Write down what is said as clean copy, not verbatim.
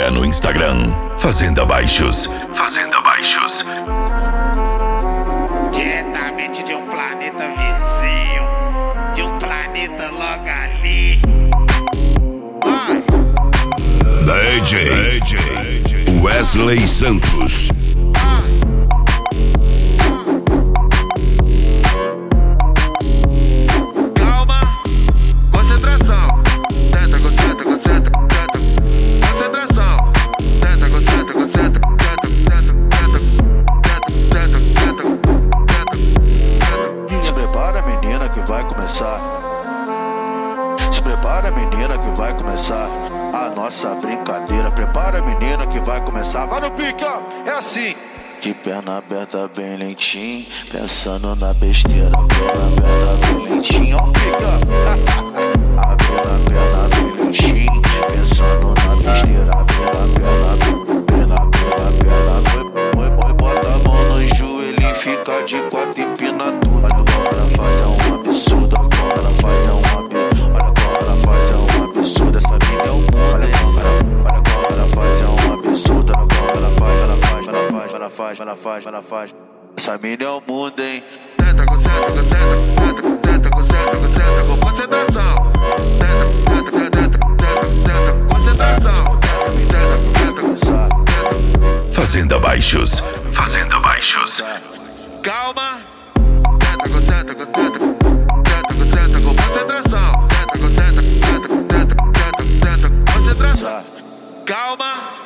Siga no Instagram, Fazenda Baixos. Fazenda Baixos. Diretamente de um planeta vizinho, de um planeta logo ali. DJ Wesley Santos. Calma, concentração. Tenta, concentra, concentra, tenta. Concentração. Tenta, concentra, concentra, tenta, tenta, tenta, tenta, tenta. Se prepara, menina, que vai começar. Se prepara, menina, que vai começar a nossa brincadeira. Prepara, menina, que vai começar. Vai no pique, ó, é assim. De perna aberta bem lentinho, pensando na besteira. Perna aberta bem lentinho, ó, pique, ó. Abrindo a perna bem lentinho, pensando na besteira. Abrindo a perna, oi, bota a mão no joelho e fica de quatro, empina tudo. Olha como ela faz, é um absurdo. Olha como ela faz, é um absurdo. Olha como ela faz, é um absurdo. Essa mina é um mundo. Olha como ela faz, é um absurdo. Olha como ela faz. Essa mina é um mundo, hein? Tenta, concentra, concentra, tenta, tenta, concentra, concentra, com concentração. Tenta, concentração. Tenta. Fazenda Baixos. Fazenda Baixos. Calma. Tenta, concentra, concentra. Tenta, concentra, com concentração. Tenta, concentra, tenta, concentração. Calma.